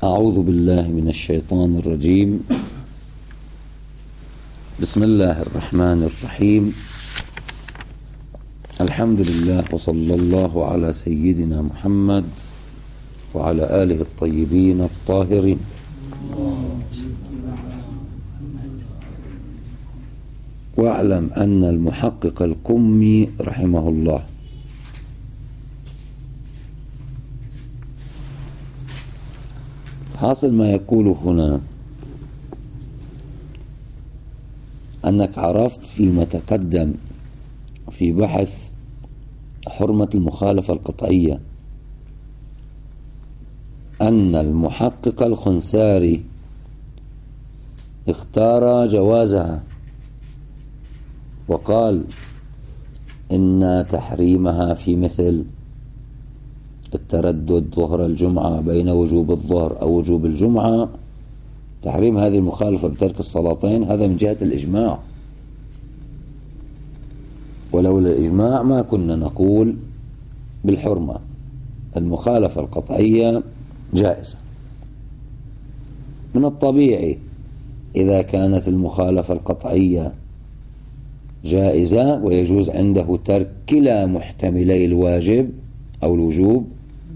أعوذ بالله من الشيطان الرجيم. بسم الله الرحمن الرحيم. الحمد لله وصلى الله على سيدنا محمد وعلى آله الطيبين الطاهرين. واعلم أن المحقق القمي رحمه الله حاصل ما يقوله هنا أنك عرفت فيما تقدم في بحث حرمة المخالفة القطعية أن المحقق الخنساري اختار جوازها وقال إن تحريمها في مثل التردد ظهر الجمعة بين وجوب الظهر أو وجوب الجمعة، تحريم هذه المخالفة بترك الصلاتين هذا من جهة الإجماع، ولولا الإجماع ما كنا نقول بالحرمة. المخالفة القطعية جائزة من الطبيعي إذا كانت المخالفة القطعية جائزة ويجوز عنده ترك كلا محتملي الواجب أو الوجوب،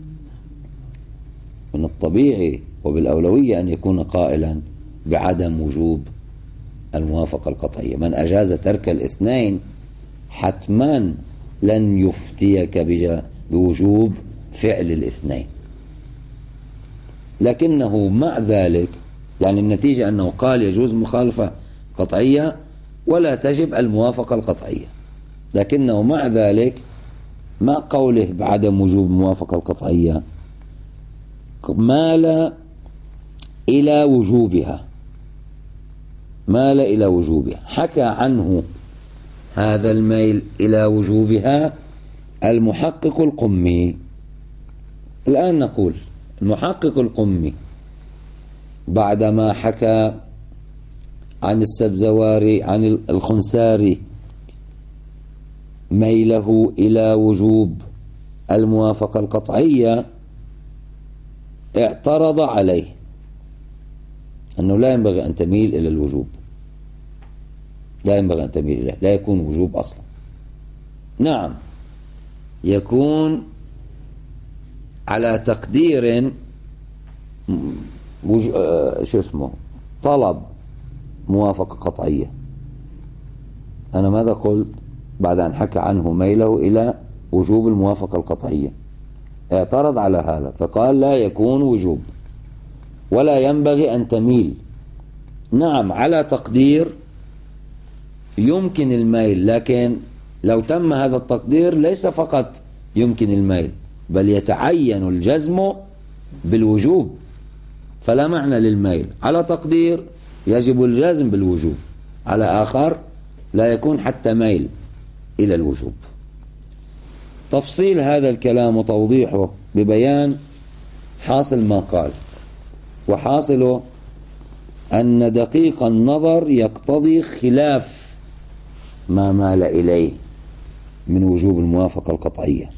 من الطبيعي وبالأولوية أن يكون قائلا بعدم وجوب الموافقة القطعية. من أجاز ترك الاثنين حتما لن يفتيك بوجوب فعل الاثنين، لكنه مع ذلك يعني النتيجة أنه قال يجوز مخالفة قطعية ولا تجب الموافقة القطعية، لكنه مع ذلك مع قوله بعدم وجوب الموافقة القطعية مال إلى وجوبها، حكى عنه هذا الميل إلى وجوبها المحقق القمي. الآن نقول المحقق القمي بعدما حكى عن السبزواري عن الخنساري ميله إلى وجوب الموافقة القطعية اعترض عليه أنه لا ينبغي أن تميل إلى الوجوب، لا ينبغي أن تميل إليه، لا يكون وجوب أصلا. نعم يكون على تقدير طلب موافقة قطعية. أنا ماذا قلت بعد أن حكى عنه ميله إلى وجوب الموافقة القطعية؟ اعترض على هذا فقال لا يكون وجوب ولا ينبغي أن تميل. نعم على تقدير يمكن الميل، لكن لو تم هذا التقدير ليس فقط يمكن الميل بل يتعين الجزم بالوجوب، فلا معنى للميل. على تقدير يجب الجزم بالوجوب، على آخر لا يكون حتى ميل إلى الوجوب. تفصيل هذا الكلام وتوضيحه ببيان حاصل ما قال، وحاصله أن دقيق النظر يقتضي خلاف ما مال إليه من وجوب الموافقة القطعية،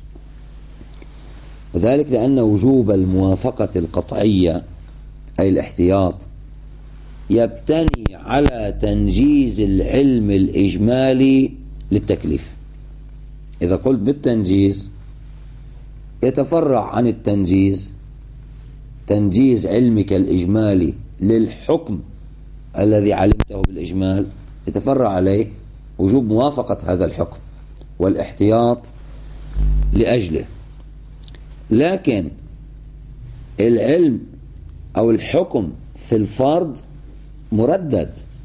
وذلك لأن وجوب الموافقة القطعية أي الاحتياط يبتني على تنجيز العلم الإجمالي للتكليف. إذا قلت بالتنجيز يتفرع عن التنجيز تنجيز علمك الإجمالي للحكم الذي علمته بالإجمال، يتفرع عليه وجوب موافقة هذا الحكم والاحتياط لأجله. لكن العلم أو الحكم في الفرض مردد،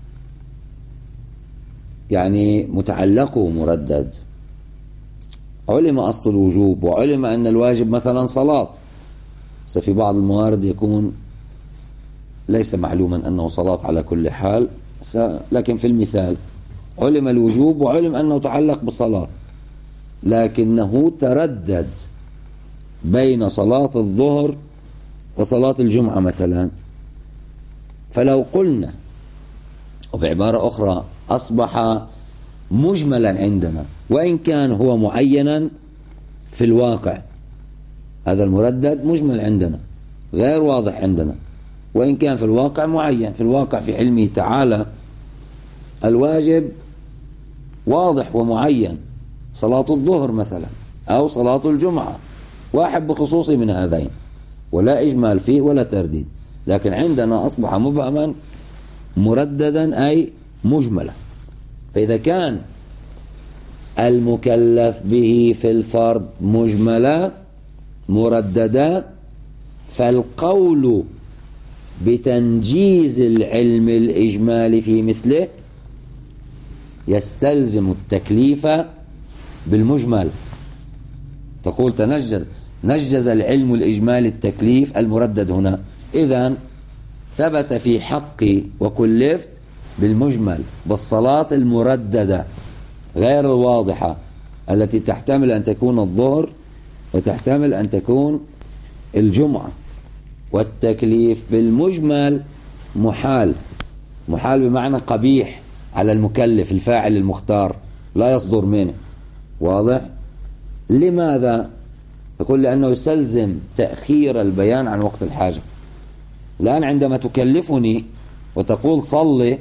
يعني متعلقه مردد. علم أصل الوجوب وعلم أن الواجب مثلا صلاة، في بعض الموارد يكون ليس معلوما أنه صلاة على كل حال، لكن في المثال علم الوجوب وعلم أنه تعلق بالصلاة، لكنه تردد بين صلاة الظهر وصلاة الجمعة مثلا. فلو قلنا وبعبارة أخرى أصبح مجملا عندنا وإن كان هو معينا في الواقع، هذا المردد مجمل عندنا غير واضح عندنا، وإن كان في الواقع معين. في الواقع في علمه تعالى الواجب واضح ومعين، صلاة الظهر مثلا أو صلاة الجمعة، واحد بخصوصي من هذين، ولا إجمال فيه ولا ترديد. لكن عندنا أصبح مبهما مرددا أي مجملا. فإذا كان المكلف به في الفرض مجملا مرددا، فالقول بتنجيز العلم الإجمالي في مثله يستلزم التكليف بالمجمل. تقول نجز العلم الإجمالي التكليف المردد هنا، إذن ثبت في حقي وكلفت بالمجمل، بالصلاة المرددة غير الواضحة التي تحتمل أن تكون الظهر وتحتمل أن تكون الجمعة. والتكليف بالمجمل محال بمعنى قبيح على المكلف الفاعل المختار، لا يصدر منه. واضح؟ لماذا؟ يقول لأنه يستلزم تأخير البيان عن وقت الحاجة. الآن عندما تكلفني وتقول صلي،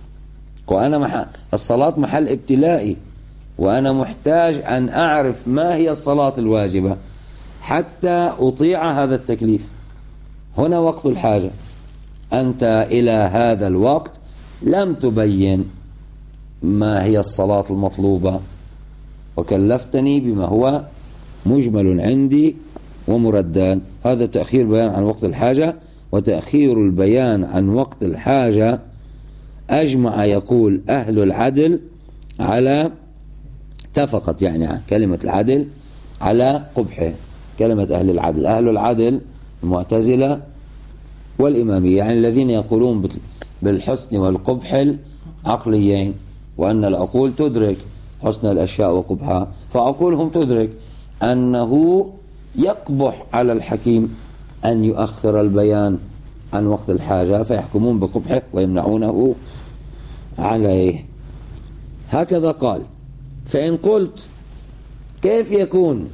وأنا الصلاة محل ابتلائي، وأنا محتاج أن أعرف ما هي الصلاة الواجبة حتى أطيع هذا التكليف. هنا وقت الحاجة، أنت إلى هذا الوقت لم تبين ما هي الصلاة المطلوبة، وكلفتني بما هو مجمل عندي ومردان. هذا تأخير بيان عن وقت الحاجة. وتأخير البيان عن وقت الحاجة أجمع يقول أهل العدل على، اتفقت يعني كلمة العدل على قبحه. كلمة أهل العدل المعتزلة والإمامية، يعني الذين يقولون بالحسن والقبح العقليين، وأن العقول تدرك حسن الأشياء وقبحها، فعقولهم تدرك أنه يقبح على الحكيم أن يؤخر البيان عن وقت الحاجة، فيحكمون بقبحه ويمنعونه عليه. هكذا قال. فإن قلت كيف يكون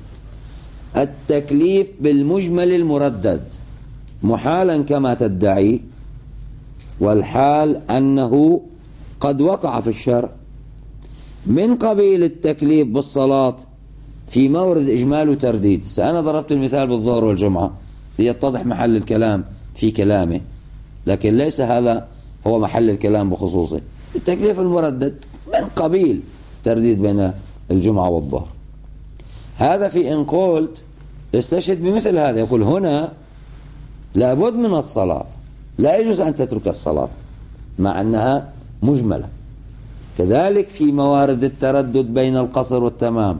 التكليف بالمجمل المردد محالا كما تدعي، والحال أنه قد وقع في الشرع من قبيل التكليف بالصلاة في مورد إجمال وترديد. أنا ضربت المثال بالظهر والجمعة ليتضح محل الكلام في كلامه، لكن ليس هذا هو محل الكلام بخصوصه. التكليف المردد من قبيل ترديد بين الجمعة والظهر. هذا في إن قلت استشهد بمثل هذا، يقول هنا لابد من الصلاة، لا يجوز أن تترك الصلاة مع أنها مجملة. كذلك في موارد التردد بين القصر والتمام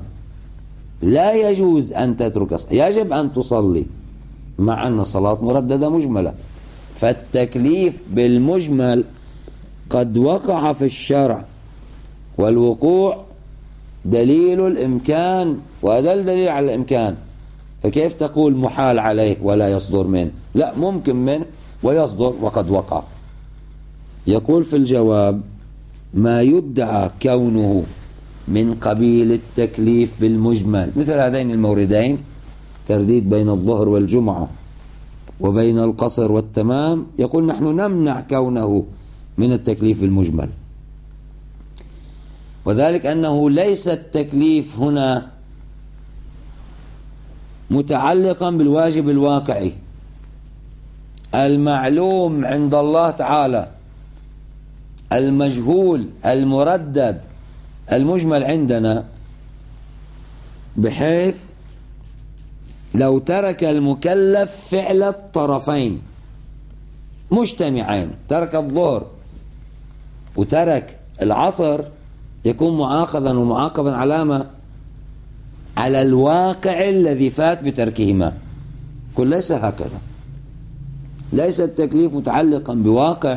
لا يجوز أن تترك الصلاة، يجب أن تصلي مع أن الصلاة مرددة مجملة. فالتكليف بالمجمل قد وقع في الشرع، والوقوع دليل الإمكان، وهذا الدليل على الإمكان. فكيف تقول محال عليه ولا يصدر منه؟ لا، ممكن منه ويصدر وقد وقع. يقول في الجواب: ما يدعى كونه من قبيل التكليف بالمجمل مثل هذين الموردين، ترديد بين الظهر والجمعة وبين القصر والتمام، يقول نحن نمنع كونه من التكليف المجمل، وذلك أنه ليس التكليف هنا متعلقا بالواجب الواقعي المعلوم عند الله تعالى، المجهول المردد المجمل عندنا، بحيث لو ترك المكلف فعل الطرفين مجتمعين، ترك الظهر وترك العصر، يكون مؤاخذا ومعاقبا على الواقع الذي فات بتركهما. قل ليس هكذا، ليس التكليف متعلقا بواقع.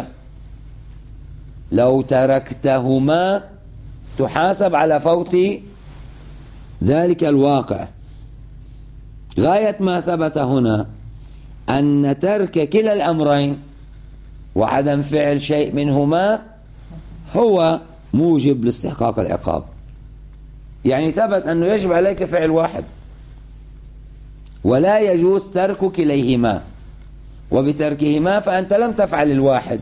لو تركتهما تحاسب على فوت ذلك الواقع. غاية ما ثبت هنا أن ترك كلا الأمرين وعدم فعل شيء منهما هو موجب لاستحقاق العقاب. يعني ثبت أنه يجب عليك فعل واحد ولا يجوز ترك كليهما، وبتركهما فأنت لم تفعل الواحد،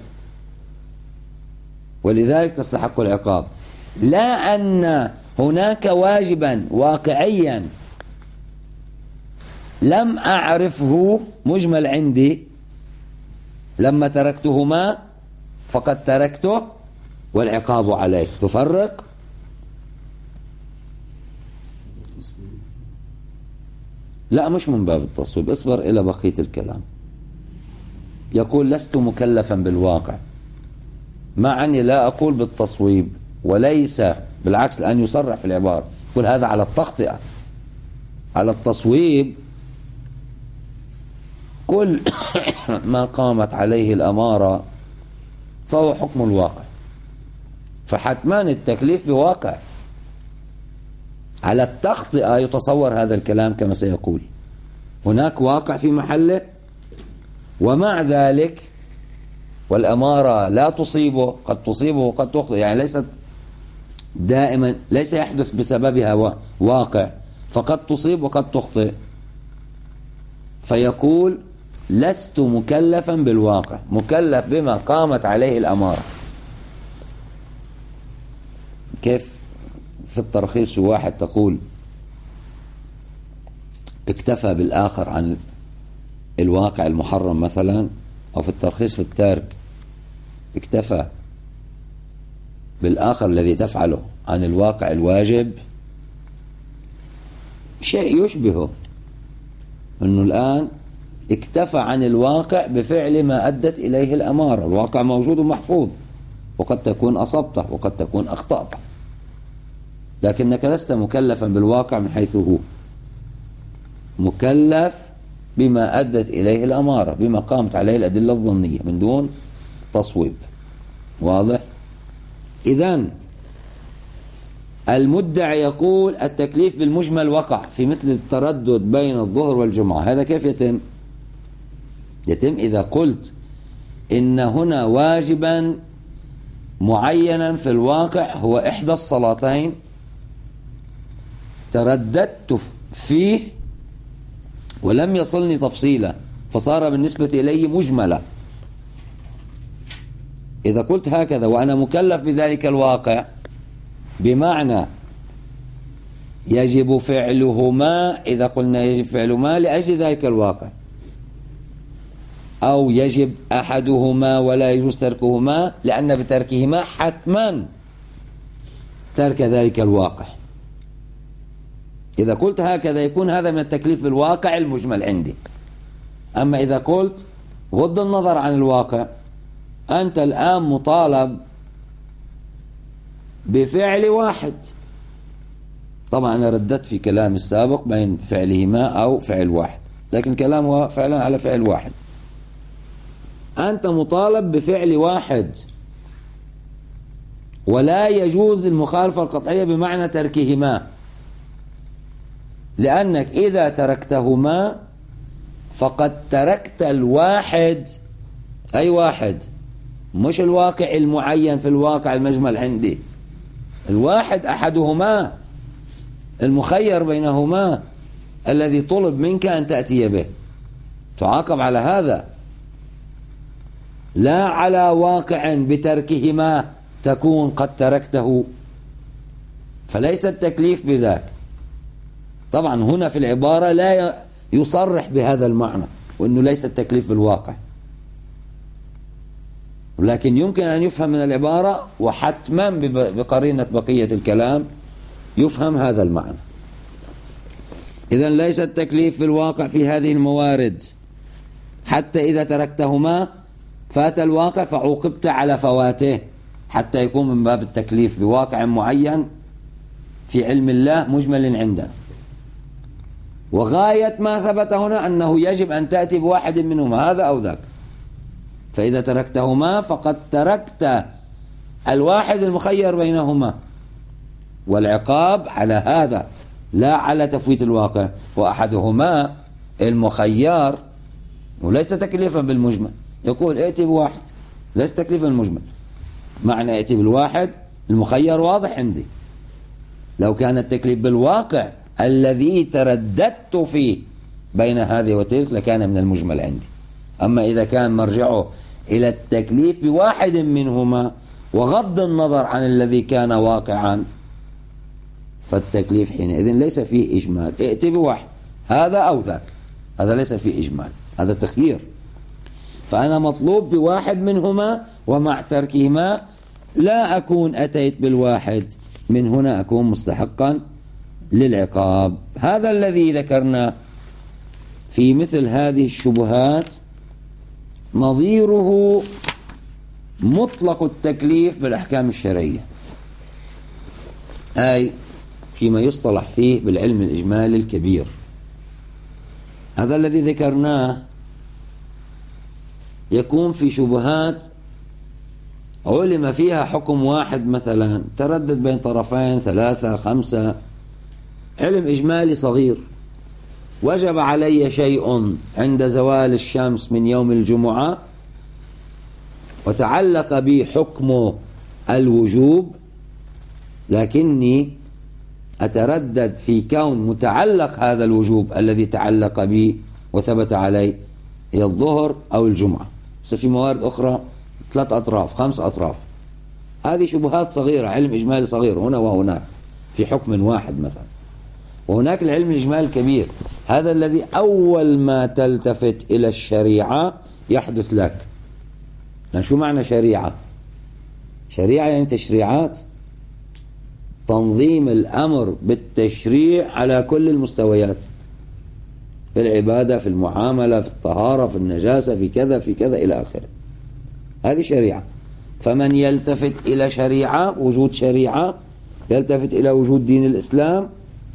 ولذلك تستحق العقاب. لا أن هناك واجبا واقعيا لم أعرفه مجمل عندي لما تركتهما فقد تركته والعقاب عليك. تفرق؟ لا، مش من باب التصويب. اصبر إلى بقية الكلام. يقول لست مكلفا بالواقع، مع أني لا أقول بالتصويب، وليس بالعكس، لأن يصرح في العبارة يقول هذا على التخطئة. على التصويب كل ما قامت عليه الأمارة فهو حكم الواقع، فحتما التكليف بواقع. على التخطئة يتصور هذا الكلام كما سيقول، هناك واقع في محله، ومع ذلك والأمارة لا تصيبه، قد تصيبه وقد تخطئ، يعني ليست دائما، ليس يحدث بسببها واقع، فقد تصيب وقد تخطئ. فيقول لست مكلفا بالواقع، مكلف بما قامت عليه الأمارة. كيف في الترخيص في واحد تقول اكتفى بالآخر عن الواقع المحرم مثلا، أو في الترخيص بالتارك اكتفى بالآخر الذي تفعله عن الواقع الواجب، شيء يشبهه أنه الآن اكتفى عن الواقع بفعل ما أدت إليه الأمارة. الواقع موجود ومحفوظ، وقد تكون أصبته وقد تكون أخطأته، لكنك لست مكلفا بالواقع من حيث هو، مكلف بما أدت إليه الأمارة، بما قامت عليه الأدلة الظنية من دون تصويب. واضح؟ إذن المدعي يقول التكليف بالمجمل وقع في مثل التردد بين الظهر والجمعة. هذا كيف يتم؟ يتم إذا قلت إن هنا واجبا معينا في الواقع هو إحدى الصلاتين ترددت فيه ولم يصلني تفصيلا فصار بالنسبة إلي مجملة. إذا قلت هكذا وأنا مكلف بذلك الواقع، بمعنى يجب فعلهما، إذا قلنا يجب فعلهما لأجل ذلك الواقع، أو يجب أحدهما ولا يجوز تركهما لأن بتركهما حتما ترك ذلك الواقع. إذا قلت هكذا يكون هذا من التكليف بالواقع المجمل عندي. أما إذا قلت غض النظر عن الواقع، أنت الآن مطالب بفعل واحد. طبعا أنا رددت في كلام السابق بين فعلهما أو فعل واحد، لكن كلام هو فعلا على فعل واحد. أنت مطالب بفعل واحد، ولا يجوز المخالفة القطعية بمعنى تركهما، لأنك إذا تركتهما فقد تركت الواحد. أي واحد؟ مش الواقع المعين في الواقع المجمل عندي، الواحد أحدهما المخير بينهما الذي طلب منك أن تأتي به، تعاقب على هذا، لا على واقع بتركهما تكون قد تركته، فليس التكليف بذاك. طبعا هنا في العبارة لا يصرح بهذا المعنى وأنه ليس التكليف بالواقع، ولكن يمكن أن يفهم من العبارة وحتما بقرينة بقية الكلام يفهم هذا المعنى. إذن ليس التكليف بالواقع في هذه الموارد، حتى إذا تركتهما فات الواقع فعوقبت على فواته، حتى يكون من باب التكليف بواقع معين في علم الله مجمل عندنا. وغاية ما ثبت هنا أنه يجب أن تأتي بواحد منهما، هذا أو ذاك. فإذا تركتهما فقد تركت الواحد المخير بينهما، والعقاب على هذا لا على تفويت الواقع. وأحدهما المخير وليس تكليفا بالمجمل، يقول ائتي بواحد، ليس تكليفا بالمجمل. معنى ائتي بالواحد المخير واضح عندي. لو كان التكليف بالواقع الذي ترددت فيه بين هذه وتلك لكان من المجمل عندي. أما إذا كان مرجعه إلى التكليف بواحد منهما وغض النظر عن الذي كان واقعا، فالتكليف حينئذ ليس فيه إجمال، ائت بواحد هذا أو ذاك، هذا ليس فيه إجمال، هذا تخيير. فأنا مطلوب بواحد منهما، ومع تركهما لا أكون أتيت بالواحد، من هنا أكون مستحقا للعقاب. هذا الذي ذكرنا في مثل هذه الشبهات نظيره مطلق التكليف بالأحكام الشرعية، أي فيما يصطلح فيه بالعلم الإجمالي الكبير. هذا الذي ذكرناه يكون في شبهات علم فيها حكم واحد مثلا، تردد بين طرفين 3 5، علم إجمالي صغير، وجب علي شيء عند زوال الشمس من يوم الجمعة وتعلق بي حكم الوجوب، لكني أتردد في كون متعلق هذا الوجوب الذي تعلق بي وثبت علي هي الظهر أو الجمعة. في موارد أخرى 3 أطراف 5 أطراف، هذه شبهات صغيرة، علم إجمالي صغير هنا وهناك في حكم واحد مثلا. وهناك العلم الإجمالي الكبير، هذا الذي أول ما تلتفت إلى الشريعة يحدث لك. شو معنى شريعة؟ شريعة يعني تشريعات، تنظيم الأمر بالتشريع على كل المستويات، في العبادة، في المعاملة، في الطهارة، في النجاسة، في كذا في كذا إلى آخره، هذه شريعة. فمن يلتفت إلى شريعة، وجود شريعة، يلتفت إلى وجود دين الإسلام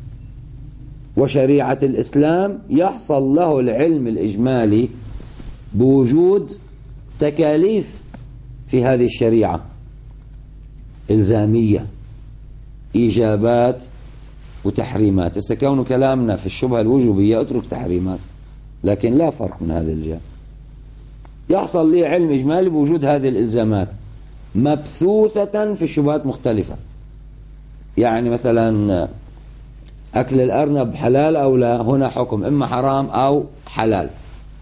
وشريعة الإسلام، يحصل له العلم الإجمالي بوجود تكاليف في هذه الشريعة إلزامية، إيجابات وتحريمات. استكون كلامنا في الشبهة الوجوبية اترك تحريمات، لكن لا فرق من هذه الجهة. يحصل لي علم إجمالي بوجود هذه الإلزامات مبثوثة في الشبهات مختلفة. يعني مثلا أكل الأرنب حلال أو لا، هنا حكم إما حرام أو حلال.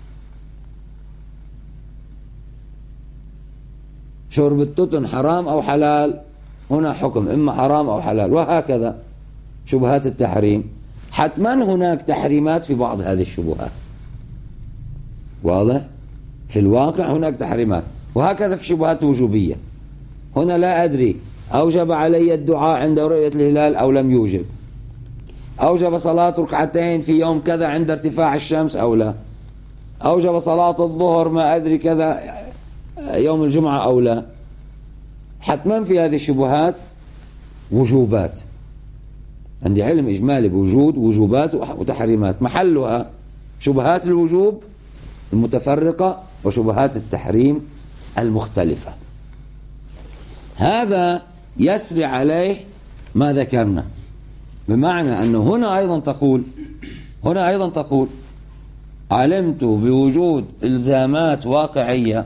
شرب التتن حرام أو حلال، هنا حكم إما حرام أو حلال، وهكذا شبهات التحريم. حتما هناك تحريمات في بعض هذه الشبهات، واضح؟ في الواقع هناك تحريمات، وهكذا في شبهات وجوبية. هنا لا أدري أوجب علي الدعاء عند رؤية الهلال أو لم يوجب، أوجب صلاة ركعتين في يوم كذا عند ارتفاع الشمس أو لا، أوجب صلاة الظهر ما أدري كذا يوم الجمعة أو لا. حتما في هذه الشبهات وجوبات، عندي علم إجمالي بوجود وجوبات وتحريمات، محلها شبهات الوجوب المتفرقة وشبهات التحريم المختلفة. هذا يسري عليه ما ذكرنا، بمعنى أنه هنا أيضا تقول علمت بوجود إلزامات واقعية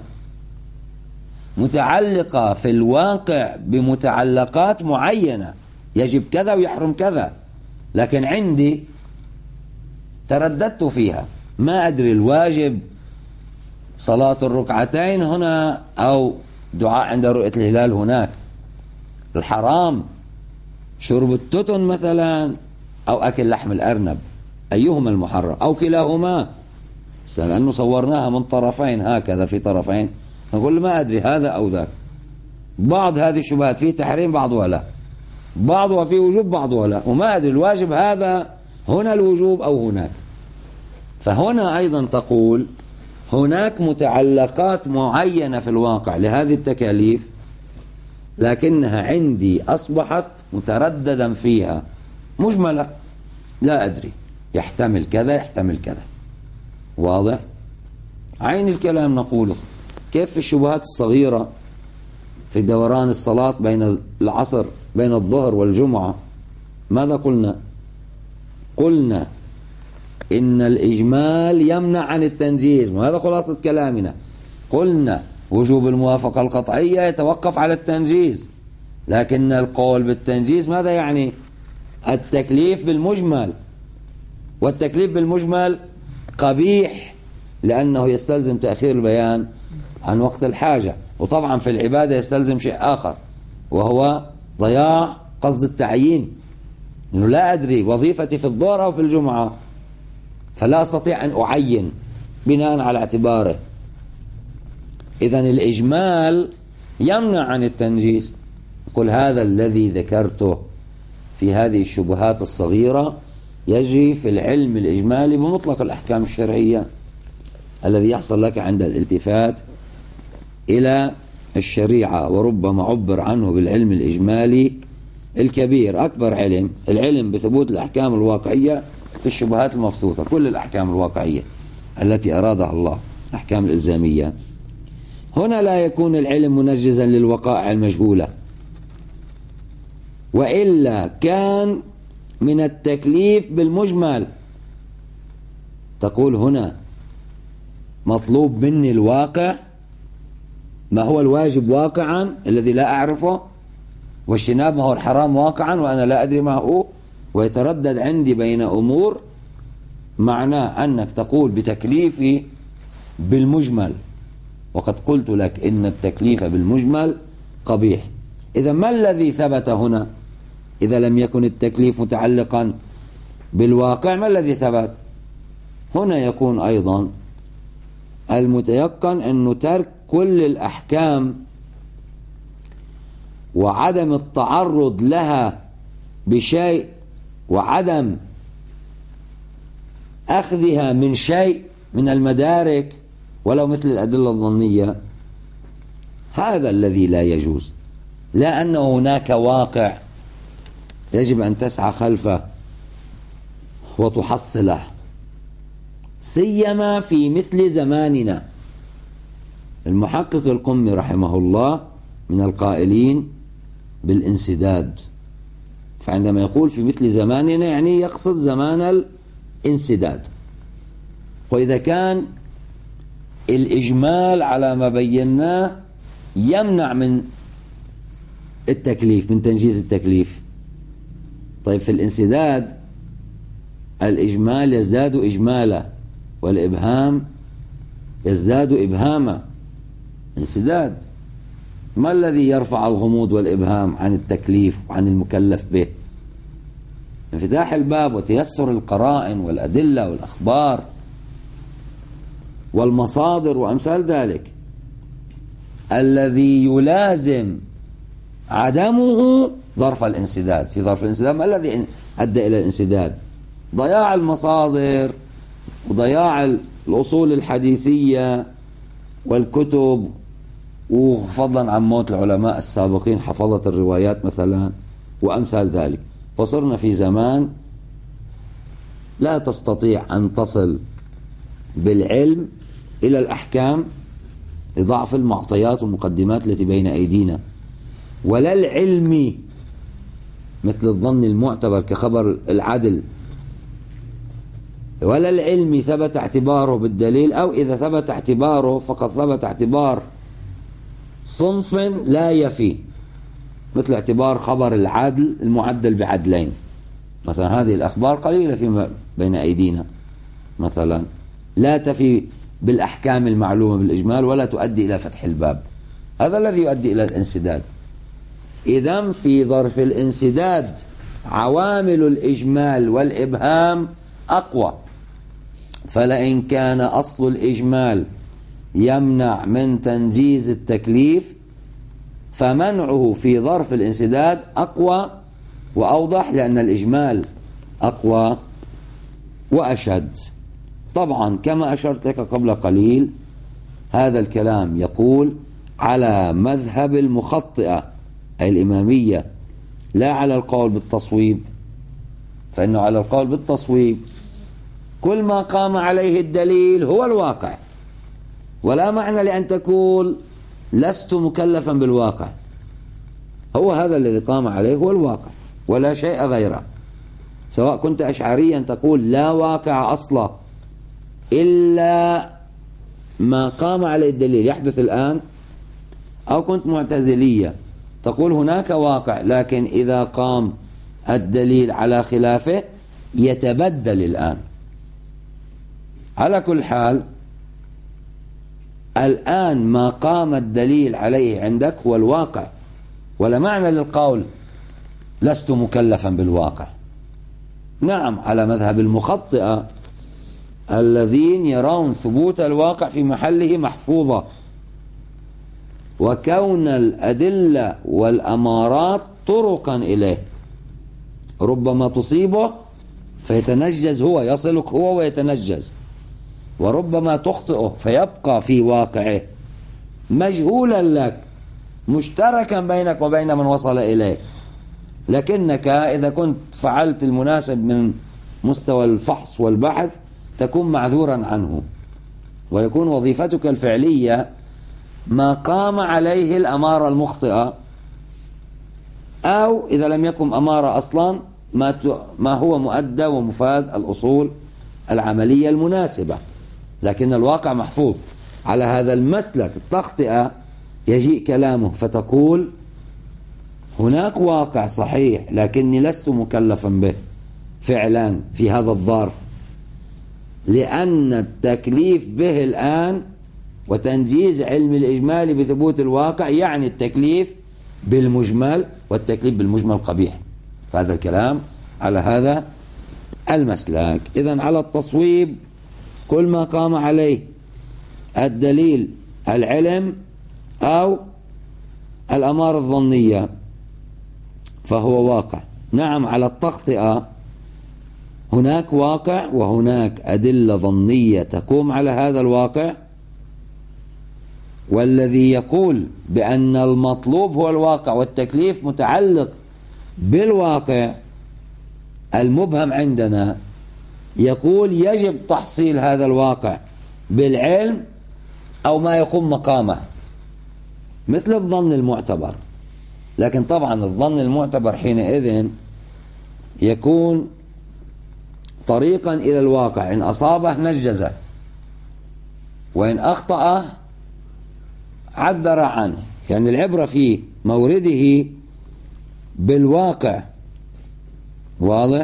متعلقة في الواقع بمتعلقات معينة، يجب كذا ويحرم كذا، لكن عندي ترددت فيها، ما أدري الواجب صلاة الركعتين هنا أو دعاء عند رؤية الهلال هناك، الحرام شرب التتن مثلا أو أكل لحم الأرنب، أيهما المحرم أو كلاهما، لأنه صورناها من طرفين هكذا في طرفين، نقول ما أدري هذا أو ذاك. بعض هذه الشبهات فيه تحريم بعضها لا، بعضها فيه وجوب بعضها لا، وما أدري الواجب هذا هنا الوجوب أو هناك. فهنا أيضا تقول هناك متعلقات معينة في الواقع لهذه التكاليف، لكنها عندي أصبحت مترددا فيها مجملة، لا أدري يحتمل كذا يحتمل كذا، واضح؟ عين الكلام نقوله. كيف في الشبهات الصغيرة في دوران الصلاة بين العصر بين الظهر والجمعة، ماذا قلنا؟ قلنا إن الإجمال يمنع عن التنجيز، وهذا خلاصة كلامنا. قلنا وجوب الموافقة القطعية يتوقف على التنجيز، لكن القول بالتنجيز ماذا يعني؟ التكليف بالمجمل، والتكليف بالمجمل قبيح لأنه يستلزم تأخير البيان عن وقت الحاجة. وطبعا في العبادة يستلزم شيء آخر، وهو ضياع قصد التعيين، إنه لا أدري وظيفتي في الظهر أو في الجمعة، فلا أستطيع أن أعين بناء على اعتباره. إذن الإجمال يمنع عن التنجيز. يقول هذا الذي ذكرته في هذه الشبهات الصغيرة يجري في العلم الإجمالي بمطلق الأحكام الشرعية الذي يحصل لك عند الالتفات إلى الشريعة، وربما عبر عنه بالعلم الإجمالي الكبير، أكبر علم، العلم بثبوت الأحكام الواقعية في الشبهات المبثوثة، كل الأحكام الواقعية التي أرادها الله، أحكام الإلزامية. هنا لا يكون العلم منجزا للوقائع المجهولة، وإلا كان من التكليف بالمجمل. تقول هنا مطلوب مني الواقع، ما هو الواجب واقعا الذي لا أعرفه، واجتناب ما هو الحرام واقعا وأنا لا أدري ما هو، ويتردد عندي بين أمور، معناه أنك تقول بتكليفي بالمجمل، وقد قلت لك إن التكليف بالمجمل قبيح. إذا ما الذي ثبت هنا؟ إذا لم يكن التكليف متعلقا بالواقع، ما الذي ثبت هنا؟ يكون أيضا المتيقن أنه ترك كل الأحكام وعدم التعرض لها بشيء، وعدم أخذها من شيء من المدارك ولو مثل الأدلة الظنية، هذا الذي لا يجوز. لا أنه هناك واقع يجب أن تسعى خلفه وتحصله، سيما في مثل زماننا. المحقق القمي رحمه الله من القائلين بالانسداد، فعندما يقول في مثل زماننا يعني يقصد زمان الانسداد. وإذا كان الإجمال على ما بيناه يمنع من التكليف، من تنجيز التكليف، طيب في الانسداد الإجمال يزداد إجمالا والإبهام يزداد إبهاما. انسداد، ما الذي يرفع الغموض والإبهام عن التكليف وعن المكلف به؟ انفتاح الباب وتيسر القرائن والأدلة والأخبار والمصادر وأمثال ذلك. الذي يلازم عدمه ظرف الانسداد. في ظرف الانسداد ما الذي أدى إلى الانسداد؟ ضياع المصادر وضياع الأصول الحديثية والكتب، وفضلا عن موت العلماء السابقين حفظة الروايات مثلا وأمثال ذلك. فصرنا في زمان لا تستطيع أن تصل بالعلم إلى الأحكام لضعف المعطيات والمقدمات التي بين أيدينا، ولا العلم مثل الظن المعتبر كخبر العدل، ولا العلم ثبت اعتباره بالدليل، أو إذا ثبت اعتباره فقد ثبت اعتبار صنف لا يفي، مثل اعتبار خبر العدل المعدل بعدلين مثلا. هذه الأخبار قليلة فيما بين أيدينا مثلا، لا تفي بالأحكام المعلومة بالإجمال ولا تؤدي إلى فتح الباب. هذا الذي يؤدي إلى الانسداد. إذن في ظرف الانسداد عوامل الإجمال والإبهام أقوى. فلئن كان أصل الإجمال يمنع من تنجيز التكليف، فمنعه في ظرف الانسداد أقوى وأوضح، لأن الإجمال أقوى وأشد. طبعا كما أشرت لك قبل قليل، هذا الكلام يقول على مذهب المخطئة أي الإمامية، لا على القول بالتصويب، فإنه على القول بالتصويب كل ما قام عليه الدليل هو الواقع، ولا معنى لأن تقول لست مكلفا بالواقع. هو هذا الذي قام عليه هو الواقع ولا شيء غيره. سواء كنت أشعريا تقول لا واقع أصلا إلا ما قام عليه الدليل يحدث الآن، أو كنت معتزلية تقول هناك واقع لكن إذا قام الدليل على خلافه يتبدل الآن. على كل حال الآن ما قام الدليل عليه عندك هو الواقع، ولا معنى للقول لست مكلفا بالواقع. نعم، على مذهب المخطئة الذين يرون ثبوت الواقع في محله محفوظة، وكون الأدلة والأمارات طرقا إليه، ربما تصيبه فيتنجز هو، يصلك هو ويتنجز، وربما تخطئه فيبقى في واقعه مجهولا لك، مشتركا بينك وبين من وصل إليه، لكنك إذا كنت فعلت المناسب من مستوى الفحص والبحث تكون معذورا عنه، ويكون وظيفتك الفعلية ما قام عليه الأمارة المخطئة، أو إذا لم يكن أمارة أصلا ما هو مؤدى ومفاد الأصول العملية المناسبة، لكن الواقع محفوظ. على هذا المسلك التخطئة يجيء كلامه فتقول هناك واقع صحيح لكني لست مكلفا به فعلا في هذا الظرف، لأن التكليف به الآن وتنجيز علم الإجمال بثبوت الواقع يعني التكليف بالمجمل، والتكليف بالمجمل قبيح. فهذا الكلام على هذا المسلك. إذن على التصويب كل ما قام عليه الدليل العلم أو الأمارة الظنية فهو واقع. نعم، على التخطئة هناك واقع وهناك أدلة ظنية تقوم على هذا الواقع، والذي يقول بأن المطلوب هو الواقع والتكليف متعلق بالواقع المبهم عندنا يقول يجب تحصيل هذا الواقع بالعلم أو ما يقوم مقامه، مثل الظن المعتبر. لكن طبعا الظن المعتبر حينئذ يكون طريقا إلى الواقع، إن أصابه نجزه وإن أخطأه عذر عنه، يعني العبرة في مورده بالواقع، واضح،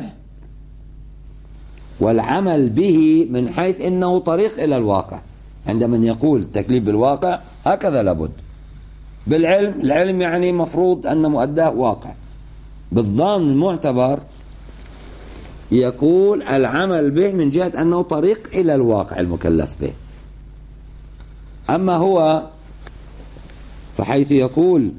والعمل به من حيث إنه طريق إلى الواقع. عندما يقول التكليف بالواقع هكذا لابد. بالعلم، العلم يعني مفروض أن مؤداه واقع. بالظن المعتبر يقول العمل به من جهة أنه طريق إلى الواقع المكلف به. أما هو فحيث يقول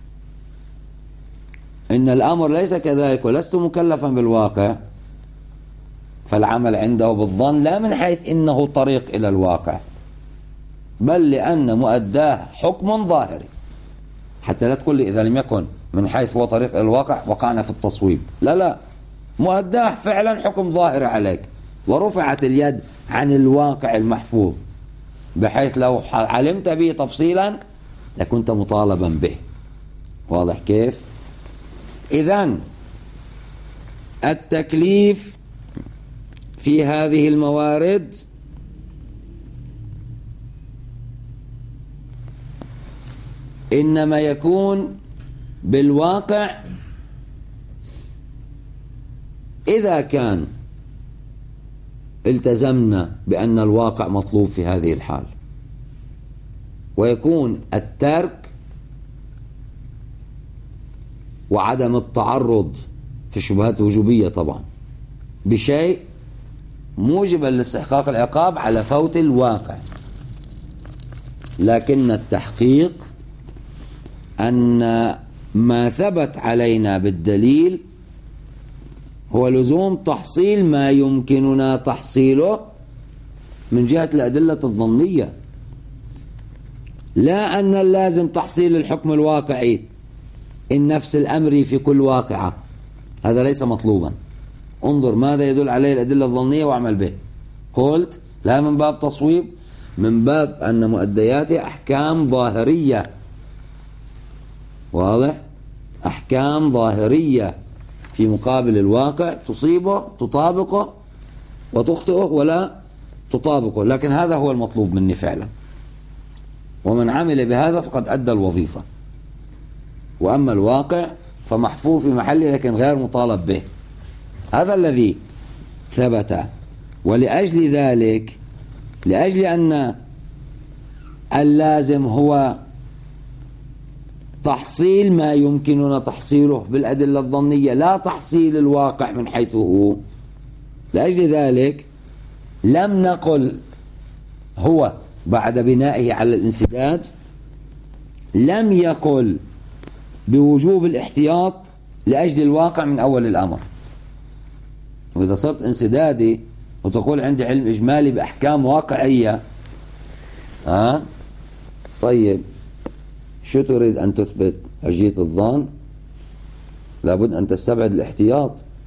إن الأمر ليس كذلك ولست مكلفا بالواقع، فالعمل عنده بالظن لا من حيث إنه طريق إلى الواقع، بل لأن مؤداه حكم ظاهري. حتى لا تقول لي إذا لم يكن من حيث هو طريق إلى الواقع وقعنا في التصويب، لا، مؤداه فعلا حكم ظاهر عليك، ورفعت اليد عن الواقع المحفوظ، بحيث لو علمت به تفصيلا لكنت مطالبا به. واضح كيف؟ إذن التكليف في هذه الموارد إنما يكون بالواقع إذا كان التزمنا بأن الواقع مطلوب في هذه الحال، ويكون الترك وعدم التعرض في الشبهات الوجوبية طبعا بشيء موجبا لاستحقاق العقاب على فوت الواقع. لكن التحقيق أن ما ثبت علينا بالدليل هو لزوم تحصيل ما يمكننا تحصيله من جهة الأدلة الظنية، لا أن اللازم تحصيل الحكم الواقعي إن نفس الأمر في كل واقعة، هذا ليس مطلوبا. انظر ماذا يدل عليه الأدلة الظنية واعمل به. قلت لا من باب تصويب، من باب أن مؤدياته أحكام ظاهرية، واضح، أحكام ظاهرية في مقابل الواقع تصيبه تطابقه وتخطئه ولا تطابقه، لكن هذا هو المطلوب مني فعلا، ومن عمل بهذا فقد أدى الوظيفة. وأما الواقع فمحفوظ في محله لكن غير مطالب به، هذا الذي ثبت. ولأجل ذلك، لأجل أن اللازم هو تحصيل ما يمكننا تحصيله بالأدلة الظنية، لا تحصيل الواقع من حيث هو. لأجل ذلك لم نقل هو بعد بنائه على الانسداد لم يقل بوجوب الاحتياط لأجل الواقع من أول الأمر. وإذا صرت انسدادي وتقول عندي علم إجمالي بأحكام واقعية، طيب شو تريد أن تثبت؟ حجية الظن؟ لابد أن تستبعد الاحتياط،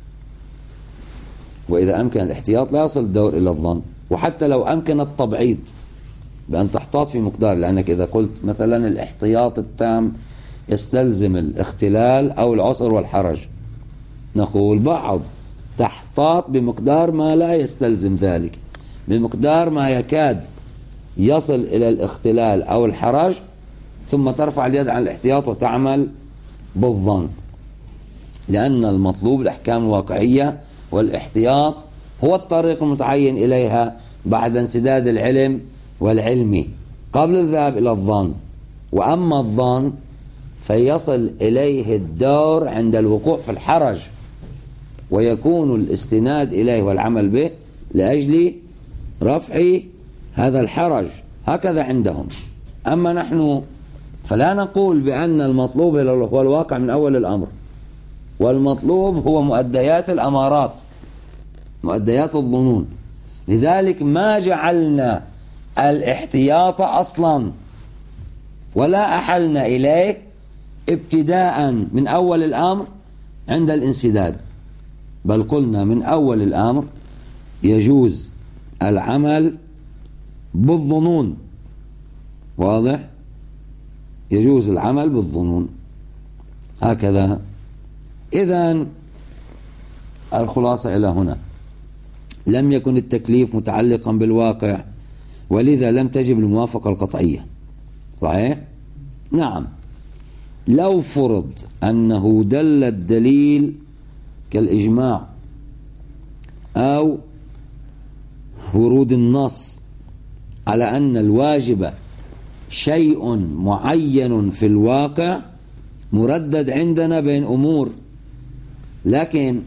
وإذا أمكن الاحتياط لا يصل الدور إلى الظن. وحتى لو أمكن التبعيض بأن تحتاط في مقدار، لأنك إذا قلت مثلا الاحتياط التام يستلزم الاختلال أو العسر والحرج، نقول بعض تحتاط بمقدار ما لا يستلزم ذلك، بمقدار ما يكاد يصل إلى الاختلال أو الحرج، ثم ترفع اليد عن الاحتياط وتعمل بالظن، لأن المطلوب الأحكام الواقعية، والاحتياط هو الطريق المتعين إليها بعد انسداد العلم والعلم قبل الذهاب إلى الظن. وأما الظن فيصل إليه الدور عند الوقوع في الحرج، ويكون الاستناد إليه والعمل به لأجل رفع هذا الحرج، هكذا عندهم. أما نحن فلا نقول بأن المطلوب هو الواقع من أول الأمر، والمطلوب هو مؤديات الأمارات، مؤديات الظنون. لذلك ما جعلنا الاحتياط أصلا ولا أحلنا إليه ابتداء من أول الأمر عند الانسداد، بل قلنا من أول الأمر يجوز العمل بالظنون. واضح؟ يجوز العمل بالظنون هكذا. إذن الخلاصة إلى هنا: لم يكن التكليف متعلقا بالواقع، ولذا لم تجب الموافقة القطعية. صحيح؟ نعم. لو فرض أنه دل الدليل كالإجماع أو ورود النص على أن الواجب شيء معين في الواقع مردد عندنا بين أمور، لكن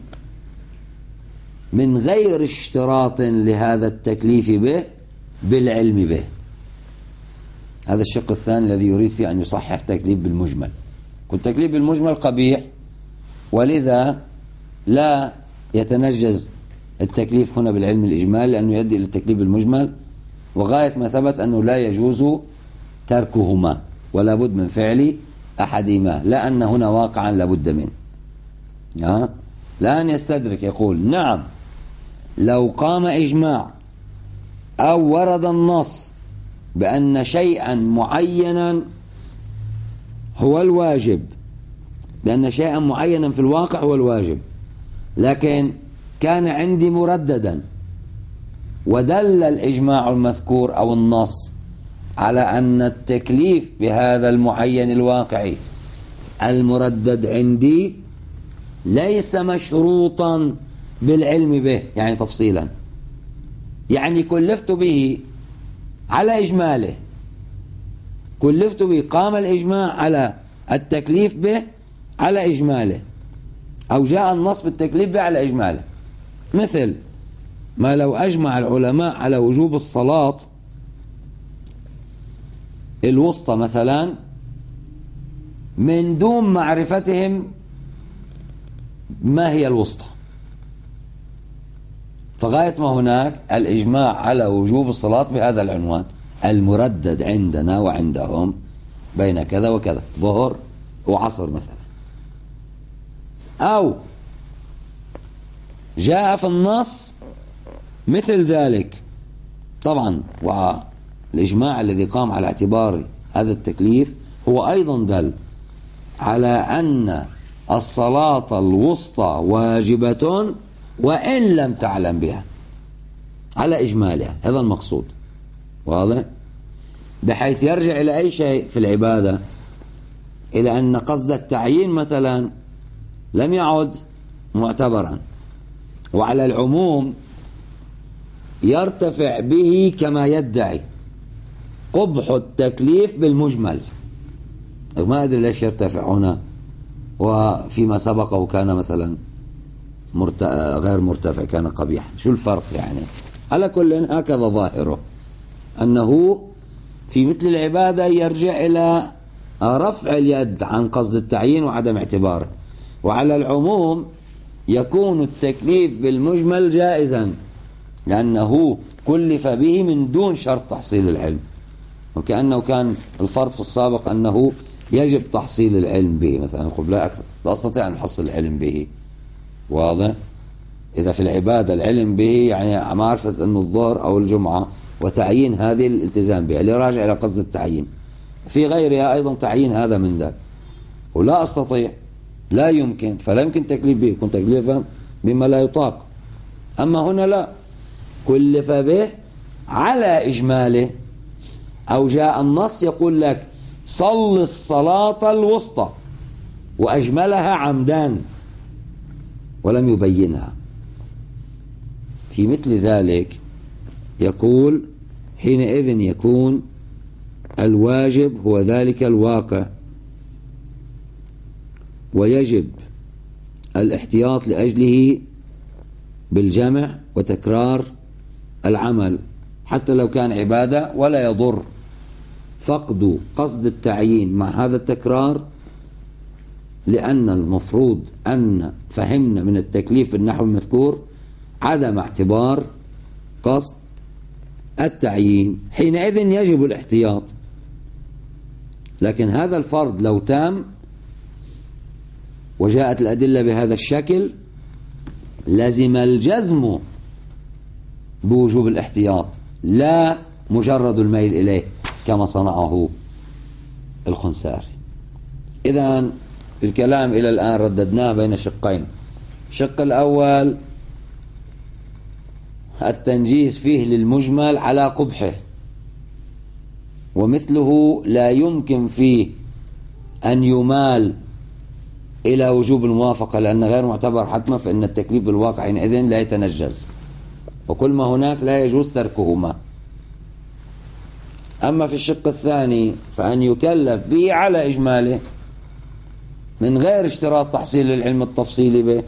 من غير اشتراط لهذا التكليف به بالعلم به. هذا الشق الثاني الذي يريد فيه أن يصحح تكليف بالمجمل. كنت تكليف بالمجمل قبيح، ولذا لا يتنجز التكليف هنا بالعلم الإجمالي لأنه يؤدي إلى التكليف بالمجمل، وغاية ما ثبت أنه لا يجوز تركهما ولا بد من فعل أحدهما، لا أن هنا واقعا لابد منه. لا أن يستدرك يقول نعم لو قام إجماع أو ورد النص بأن شيئا معينا هو الواجب، بأن شيئا معينا في الواقع هو الواجب، لكن كان عندي مرددا ودل الإجماع المذكور أو النص على أن التكليف بهذا المعين الواقعي المردد عندي ليس مشروطا بالعلم به، يعني تفصيلا، يعني كلفت به على إجماله، كلفت به، قام الإجماع على التكليف به على إجماله، أو جاء النص بالتكليف به على إجماله. مثل ما لو أجمع العلماء على وجوب الصلاة الوسطى مثلا من دون معرفتهم ما هي الوسطى، فغاية ما هناك الإجماع على وجوب الصلاة بهذا العنوان المردد عندنا وعندهم بين كذا وكذا، ظهر وعصر مثلا. أو جاء في النص مثل ذلك طبعا، والإجماع الذي قام على اعتبار هذا التكليف هو أيضا دل على أن الصلاة الوسطى واجبة وإن لم تعلم بها على إجمالها، هذا المقصود. واضح؟ بحيث يرجع إلى أي شيء في العبادة، إلى أن قصد التعيين مثلا لم يعد معتبرا، وعلى العموم يرتفع به كما يدعي، قبح التكليف بالمجمل. ما أدري ليش يرتفع هنا وفيما سبقه كان مثلا غير مرتفع، كان قبيح. شو الفرق يعني؟ على كل هكذا ظاهره، أنه في مثل العبادة يرجع إلى رفع اليد عن قصد التعيين وعدم اعتباره. وعلى العموم يكون التكليف بالمجمل جائزا لأنه كلف به من دون شرط تحصيل العلم، وكأنه كان الفرض في السابق أنه يجب تحصيل العلم به. مثلا يقول لا أستطيع أن أحصل العلم به، واضح؟ إذا في العبادة العلم به يعني معرفة أن الظهر أو الجمعة وتعيين هذه الالتزام بها اللي راجع إلى قصد التعيين. في غيرها أيضا تعيين هذا من ذاك، ولا أستطيع، لا يمكن، فلا يمكن تكليف به، يكون تكليفا بما لا يطاق. أما هنا لا، كلف به على إجماله، أو جاء النص يقول لك صل الصلاة الوسطى وأجملها عمدان ولم يبينها. في مثل ذلك يقول حينئذ يكون الواجب هو ذلك الواقع، ويجب الاحتياط لأجله بالجمع وتكرار العمل حتى لو كان عبادة، ولا يضر فقد قصد التعيين مع هذا التكرار، لأن المفروض أن فهمنا من التكليف النحو المذكور عدم اعتبار قصد التعيين، حينئذ يجب الاحتياط. لكن هذا الفرض لو تام وجاءت الأدلة بهذا الشكل لازم الجزم بوجوب الاحتياط، لا مجرد الميل إليه كما صنعه الخنساري. إذن الكلام إلى الآن رددناه بين شقين. الشق الأول التنجيز فيه للمجمل على قبحه، ومثله لا يمكن فيه أن يمال إلى وجوب الموافقة لأن غير معتبر حتما، فإن التكليف بالواقع حينئذ لا يتنجز، وكل ما هناك لا يجوز تركهما. أما في الشق الثاني فأن يكلف به على إجماله من غير اشتراط تحصيل العلم التفصيلي به،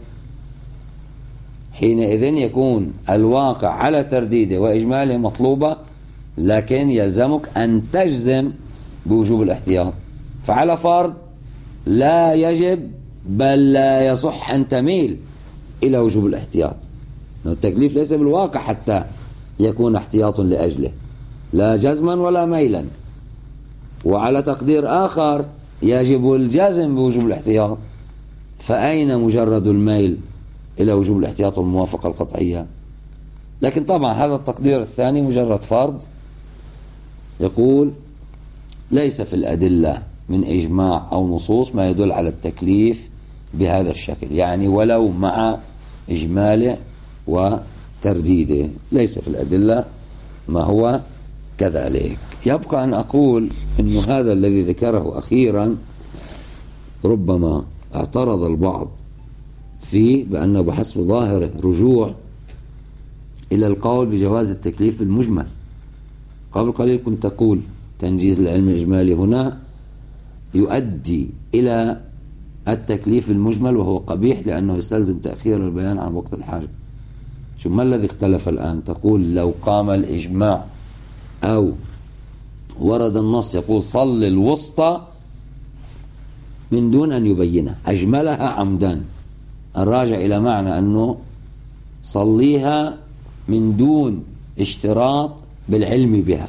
حينئذ يكون الواقع على ترديده وإجماله مطلوبة، لكن يلزمك أن تجزم بوجوب الاحتياط. فعلى فرض لا يجب بل لا يصح أن تميل إلى وجوب الاحتياط، التكليف ليس بالواقع حتى يكون احتياط لأجله، لا جزما ولا ميلا. وعلى تقدير آخر يجب الجزم بوجوب الاحتياط، فأين مجرد الميل إلى وجوب الاحتياط والموافقة القطعية؟ لكن طبعا هذا التقدير الثاني مجرد فرض. يقول ليس في الأدلة من إجماع أو نصوص ما يدل على التكليف بهذا الشكل، يعني ولو مع إجماله وترديده ليس في الأدلة ما هو كذلك. يبقى أن أقول أن هذا الذي ذكره أخيرا ربما اعترض البعض فيه بأنه بحسب ظاهره رجوع إلى القول بجواز التكليف المجمل. قبل قليل كنت أقول تنجيز العلم الإجمالي هنا يؤدي إلى التكليف المجمل، وهو قبيح لأنه يستلزم تأخير البيان عن وقت الحاجة. شو ما الذي اختلف الآن؟ تقول لو قام الإجماع أو ورد النص يقول صل الوسطى من دون أن يبينها، أجملها عمدان، الراجع إلى معنى أنه صليها من دون اشتراط بالعلم بها.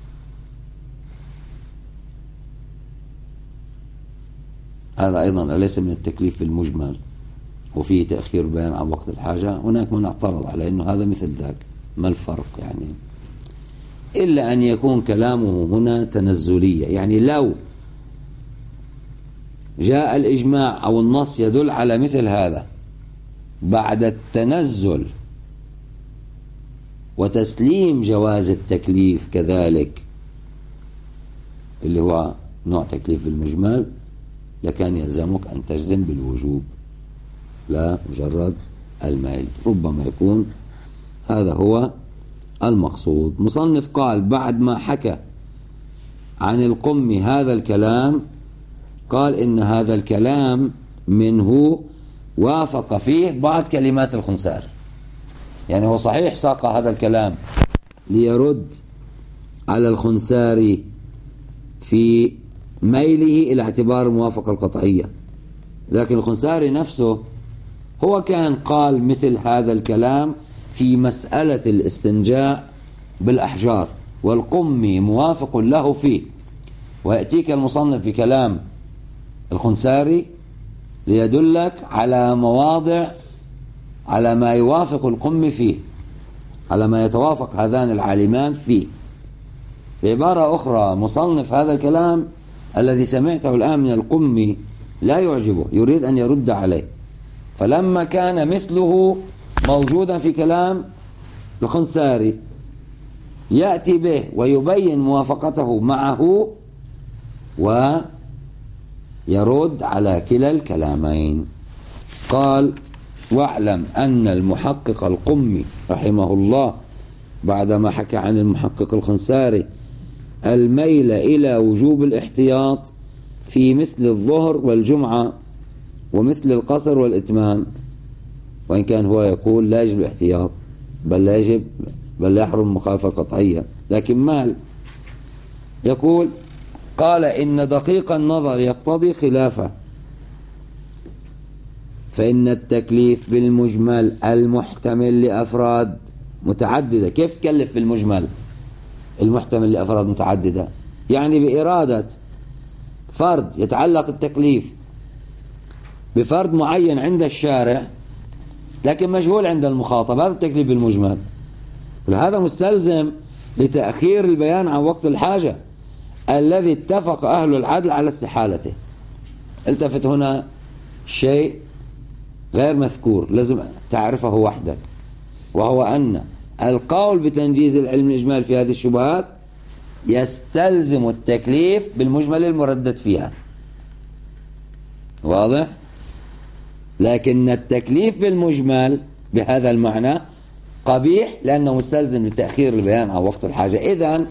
هذا أيضا أليس من التكليف المجمل وفيه تأخير بيان عن وقت الحاجة؟ هناك من اعترض على أنه هذا مثل ذاك، ما الفرق يعني؟ إلا أن يكون كلامه هنا تنزلية، يعني لو جاء الإجماع أو النص يدل على مثل هذا بعد التنزل وتسليم جواز التكليف كذلك اللي هو نوع تكليف المجمل، لكان يلزمك أن تجزم بالوجوب لا مجرد الميل. ربما يكون هذا هو المقصود. مصنف قال بعد ما حكى عن القم هذا الكلام قال إن هذا الكلام منه وافق فيه بعض كلمات الخنساري. يعني هو صحيح ساق هذا الكلام ليرد على الخنساري في ميله إلى اعتبار الموافقة القطعية، لكن الخنساري نفسه هو كان قال مثل هذا الكلام في مسألة الاستنجاء بالأحجار، والقمي موافق له فيه. ويأتيك المصنف بكلام الخنساري ليدلك على مواضع على ما يوافق القمي فيه، على ما يتوافق هذان العالمان فيه. بعبارة أخرى، مصنف هذا الكلام الذي سمعته الآن من القمي لا يعجبه، يريد أن يرد عليه، فلما كان مثله موجودا في كلام الخنساري يأتي به ويبين موافقته معه ويرد على كلا الكلامين. قال: واعلم أن المحقق القمي رحمه الله بعدما حكى عن المحقق الخنساري الميل إلى وجوب الاحتياط في مثل الظهر والجمعة ومثل القصر والإتمام، وإن كان هو يقول لا يجب الاحتياط بل لا يحرم المخالفة القطعية، لكن مال يقول. قال: إن دقيق النظر يقتضي خلافه، فإن التكليف بالمجمل المحتمل لأفراد متعددة. كيف تكلف في المجمل المحتمل لأفراد متعددة؟ يعني بإرادة فرد يتعلق التكليف بفرد معين عند الشارع لكن مجهول عند المخاطب، هذا التكليف بالمجمل. ولهذا مستلزم لتأخير البيان عن وقت الحاجة الذي اتفق أهل العدل على استحالته. التفت هنا شيء غير مذكور لازم تعرفه وحدك، وهو أن القول بتنجيز العلم الإجمالي في هذه الشبهات يستلزم التكليف بالمجمل المردد فيها، واضح؟ لكن التكليف بالمجمل بهذا المعنى قبيح لأنه مستلزم لتأخير البيان عن وقت الحاجة. إذن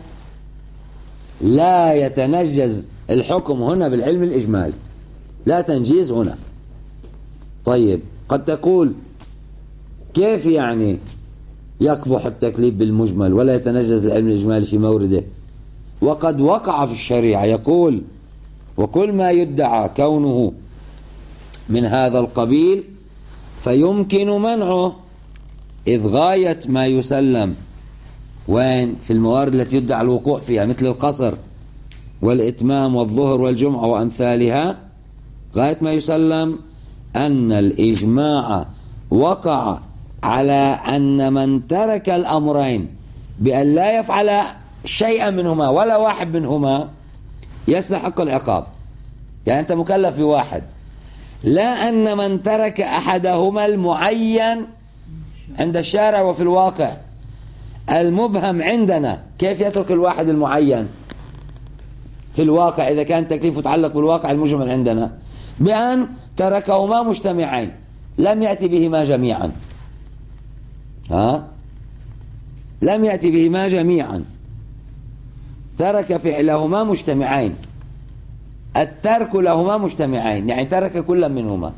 لا يتنجز الحكم هنا بالعلم الإجمالي، لا تنجيز هنا. طيب، قد تقول كيف يعني يقبح التكليف بالمجمل ولا يتنجز العلم الإجمالي في مورده؟ وقد وقع في الشريعة يقول: وكل ما يدعى كونه من هذا القبيل فيمكن منعه، إذ غاية ما يسلم وين في الموارد التي يدعى الوقوع فيها مثل القصر والإتمام والظهر والجمعة وأمثالها، غاية ما يسلم أن الإجماع وقع على أن من ترك الأمرين بأن لا يفعل شيئا منهما ولا واحد منهما يستحق العقاب. يعني أنت مكلف بواحد، لا أن من ترك أحدهما المعين عند الشارع وفي الواقع المبهم عندنا. كيف يترك الواحد المعين في الواقع إذا كان تكليفه يتعلق بالواقع المجمل عندنا؟ بأن تركهما مجتمعين، لم يأتي بهما جميعا. لم يأتي بهما جميعا، ترك فعلهما مجتمعين، الترك لهما مجتمعين، يعني ترك كل منهما.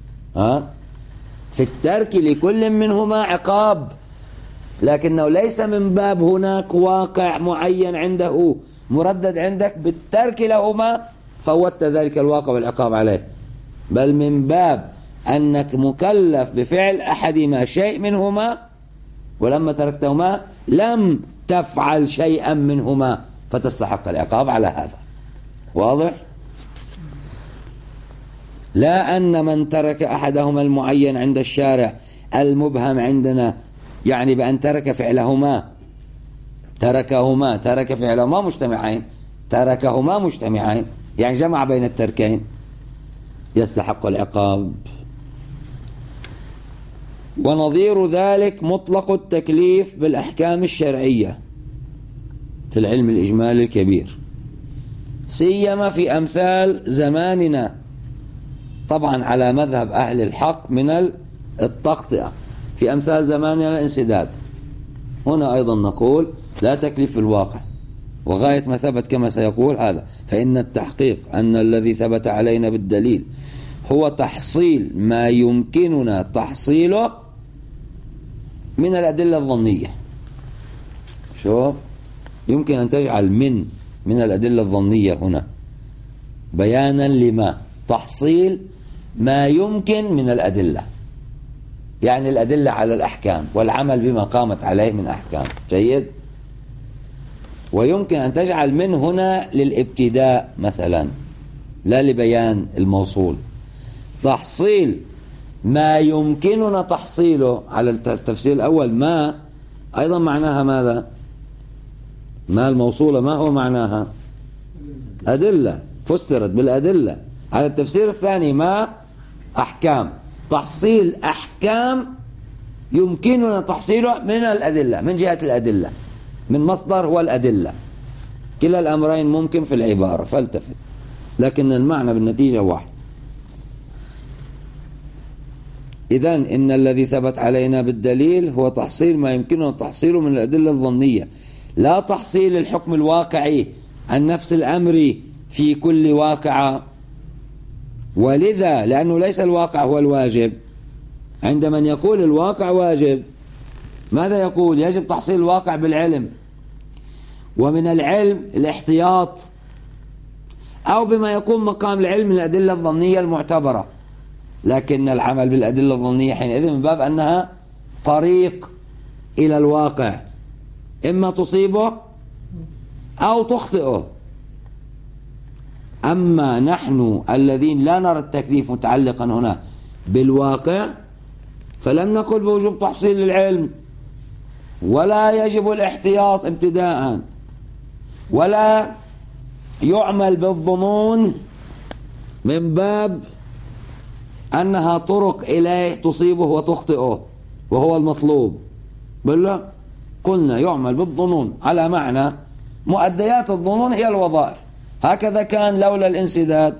في الترك لكل منهما عقاب، لكنه ليس من باب هناك واقع معين عنده مردد عندك بالترك لهما فوت ذلك الواقع والعقاب عليه، بل من باب أنك مكلف بفعل أحدهما شيء منهما، ولما تركتهما لم تفعل شيئا منهما فتستحق العقاب على هذا. واضح؟ لا أن من ترك أحدهما المعين عند الشارع المبهم عندنا، يعني بأن ترك فعلهما، ترك فعلهما مجتمعين، تركهما مجتمعين، يعني جمع بين التركين، يستحق العقاب. ونظير ذلك مطلق التكليف بالأحكام الشرعية في العلم الإجمالي الكبير، سيما في أمثال زماننا، طبعا على مذهب أهل الحق من التخطئة. في أمثال زماننا الانسداد، هنا أيضا نقول لا تكليف في الواقع، وغاية ما ثبت كما سيقول هذا. فإن التحقيق أن الذي ثبت علينا بالدليل هو تحصيل ما يمكننا تحصيله من الأدلة الظنية. شوف، يمكن أن تجعل من الأدلة الظنية هنا بيانا لما تحصيل ما يمكن من الأدلة، يعني الأدلة على الأحكام والعمل بما قامت عليه من أحكام. جيد. ويمكن أن تجعل من هنا للابتداء مثلا، لا لبيان الموصول. تحصيل ما يمكننا تحصيله على التفسير الأول، ما أيضا معناها ماذا؟ ما الموصولة ما هو معناها؟ أدلة، فسرت بالأدلة. على التفسير الثاني ما أحكام، تحصيل أحكام يمكننا تحصيله من الأدلة، من جهة الأدلة، من مصدر هو الأدلة. كلا الأمرين ممكن في العبارة، فالتفت، لكن المعنى بالنتيجة واحد. إذن إن الذي ثبت علينا بالدليل هو تحصيل ما يمكننا تحصيله من الأدلة الظنية، لا تحصيل الحكم الواقعي عن نفس الأمر في كل واقعة. ولذا لأنه ليس الواقع هو الواجب، عند من يقول الواقع واجب ماذا يقول؟ يجب تحصيل الواقع بالعلم، ومن العلم الاحتياط، أو بما يقوم مقام العلم من الأدلة الظنية المعتبرة. لكن العمل بالأدلة الظنية حينئذ من باب أنها طريق إلى الواقع، إما تصيبه أو تخطئه. أما نحن الذين لا نرى التكليف متعلقا هنا بالواقع فلم نقل بوجوب تحصيل العلم، ولا يجب الاحتياط ابتداء، ولا يعمل بالظنون من باب أنها طرق إليه تصيبه وتخطئه وهو المطلوب. بل قلنا يعمل بالظنون على معنى مؤديات الظنون هي الوظائف. هكذا كان لولا الانسداد،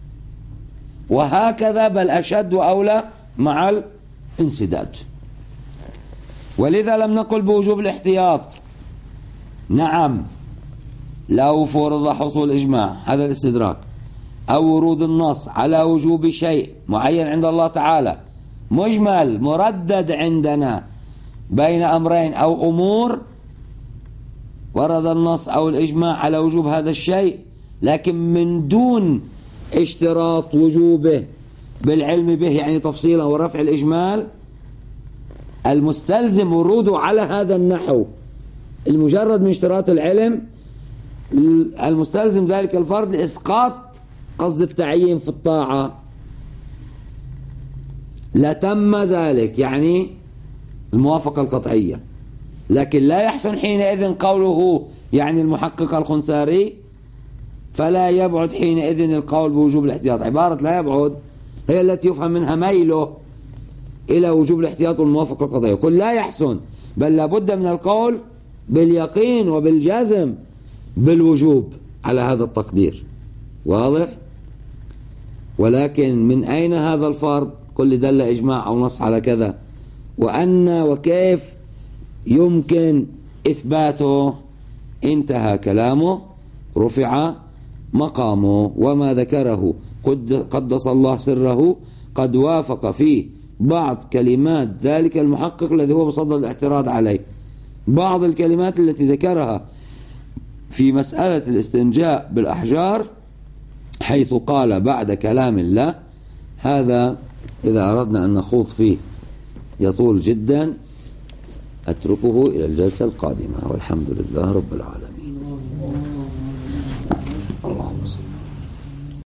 وهكذا بل أشد وأولى مع الانسداد. ولذا لم نقل بوجوب الاحتياط. نعم، لو فرض حصول إجماع، هذا الاستدراك، أو ورود النص على وجوب شيء معين عند الله تعالى مجمل مردد عندنا بين أمرين أو أمور، ورد النص أو الإجماع على وجوب هذا الشيء لكن من دون اشتراط وجوبه بالعلم به، يعني تفصيلا ورفع الإجمال، المستلزم وروده على هذا النحو المجرد من اشتراط العلم المستلزم ذلك الفرض لإسقاط قصد التعيين في الطاعة لتم ذلك، يعني الموافقة القطعية. لكن لا يحسن حينئذ قوله يعني المحقق الخنساري، فلا يبعد حينئذ القول بوجوب الاحتياط. عبارة لا يبعد هي التي يفهم منها ميله إلى وجوب الاحتياط والموافقة القطعية. يقول لا يحسن، بل لابد من القول باليقين وبالجزم بالوجوب على هذا التقدير. واضح؟ ولكن من أين هذا الفرض؟ كل دل إجماع أو نص على كذا، وأن وكيف يمكن إثباته؟ انتهى كلامه، رفع مقامه. وما ذكره قدس الله سره قد وافق فيه بعض كلمات ذلك المحقق الذي هو بصدد الاعتراض عليه. بعض الكلمات التي ذكرها في مسألة الاستنجاء بالأحجار حيث قال بعد كلام الله، هذا إذا أردنا أن نخوض فيه يطول جدا، أتركه إلى الجلسة القادمة، والحمد لله رب العالمين.